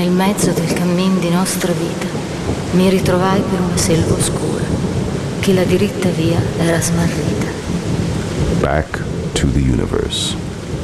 nel mezzo del cammin di nostra vita, mi ritrovai per una selva oscura, che la diritta via era smarrita. Back to the universe.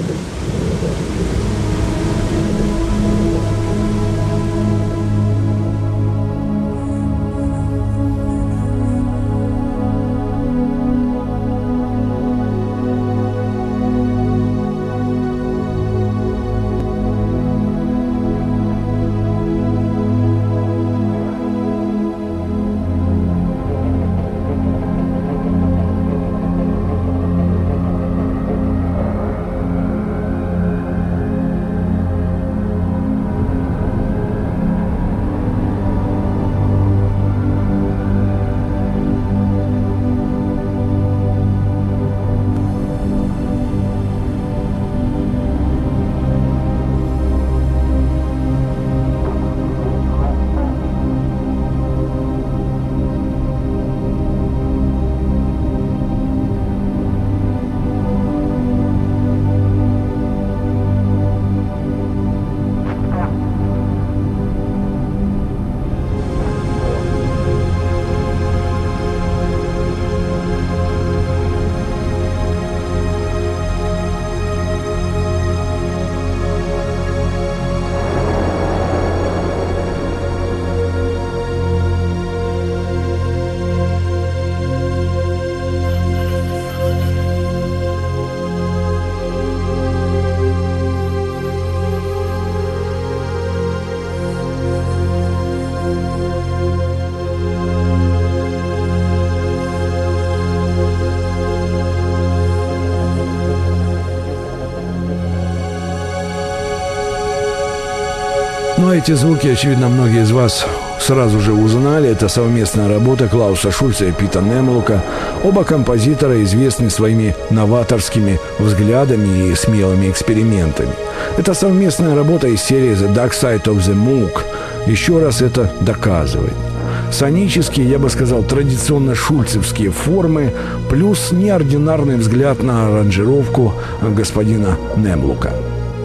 Ну, эти звуки, очевидно, многие из вас сразу же узнали. Это совместная работа Клауса Шульца и Пита Немлока. Оба композитора известны своими новаторскими взглядами и смелыми экспериментами. Это совместная работа из серии «The Dark Side of the Moog». Еще раз это доказывает. Сонические, я бы сказал, традиционно шульцевские формы, плюс неординарный взгляд на аранжировку господина Немлока.